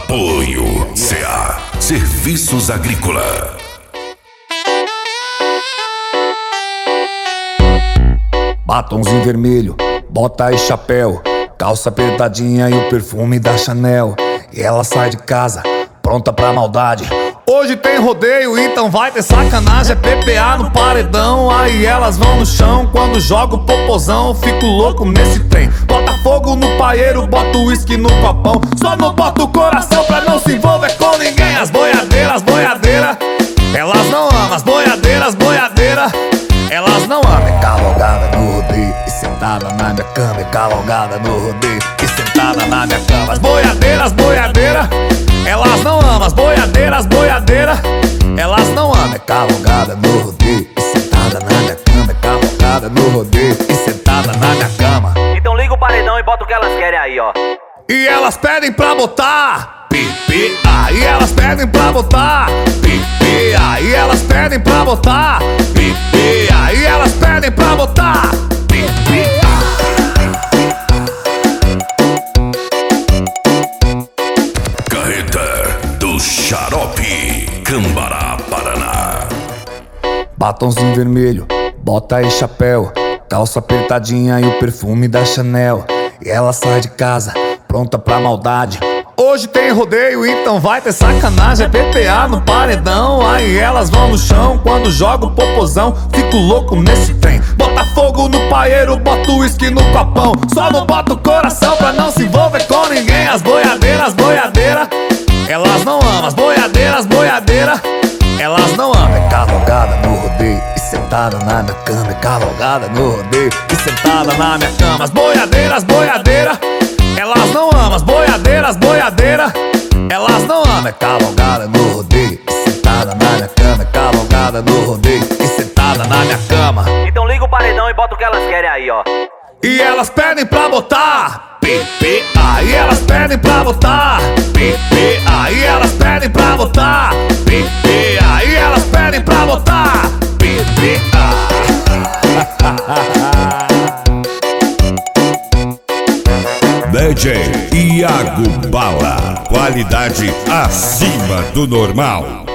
Apoio CA Serviços Agrícola. Batonzinho vermelho, bota e chapéu, calça apertadinha e o perfume da Chanel. E ela sai de casa, pronta pra maldade. Hoje tem rodeio, então vai ter sacanagem. É PPA no paredão, aí elas vão no chão. Quando jogo o popozão, fico louco nesse trem. Bota fogo no paeiro, bota o uísque no copão. Só não bota o coração pra não se envolver com ninguém. As boiadeiras, elas não amam. As boiadeiras, elas não amam. É cavalgada no rodeio e sentada na minha cama. É cavalgada no rodeio e sentada na minha cama. As boiadeiras, elas não amam. As boiadeiras, elas não amam. É cavalgada no rodeio e sentada na minha cama. É cavalgada no rodeio e sentada na minha cama. Então liga o paredão e bota o que elas querem aí, ó. E elas pedem pra botar PPA. E elas pedem pra botar PPA. E elas pedem pra botar PPA. E elas pedem pra botar PPA. Carreta do Xarope, Cambará, Paraná. Batonzinho vermelho, bota e chapéu, calça apertadinha e o perfume da Chanel. E ela sai de casa, pronta pra maldade. Hoje tem rodeio, então vai ter sacanagem. É PPA no paredão, aí elas vão no chão. Quando jogo o popozão, fico louco nesse trem. Bota fogo no paeiro, bota o uísque no copão. Só não bota o coração pra não se envolver com ninguém. As boiadeiras, elas não amam. As boiadeiras, elas não amam. É cavalgada no rodeio e sentada na minha cama. É cavalgada no rodeio e sentada na minha cama. As boiadeiras, elas não amam. As boiadeiras, elas não amam. É cavalgada no rodeio e sentada na minha cama. É cavalgada no rodeio e sentada na minha cama. Então liga o paredão e bota o que elas querem aí, ó. E elas pedem pra botar PPA. E elas pedem pra botar PPA. E elas pedem pra botar PPA. E elas pedem pra botar PPA. DJ Iago Bala, qualidade acima do normal.